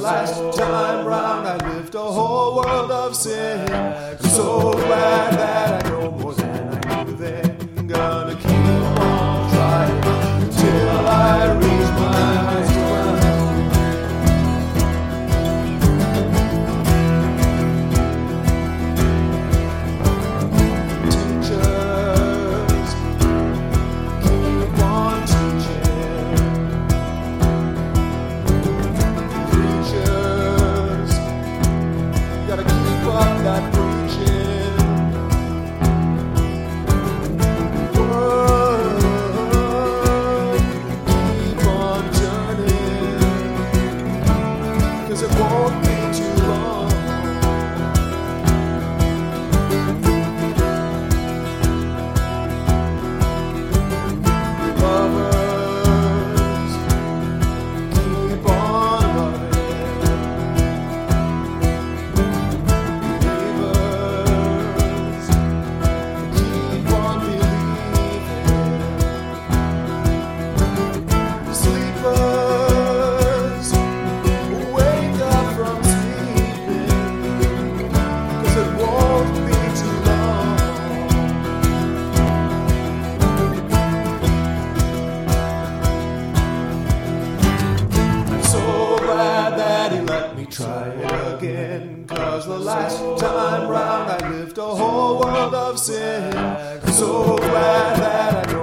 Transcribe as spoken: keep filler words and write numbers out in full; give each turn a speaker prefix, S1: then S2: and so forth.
S1: last time round I lived a whole world of sin. I'm so glad that I know more than I knew then. Gonna keep on trying till I reach my highest ground. Teachers, keep on teaching. Preachers, gotta keep up that preaching. World, keep on turning, 'cause it won't be too long. Lovers, keep on loving. Believers, keep on believing. Sleepers, wake up from sleeping, 'cause it won't be too long. I'm so glad that he let me try it again, 'cause the last time round I lived a whole world of sin. I'm so glad that I know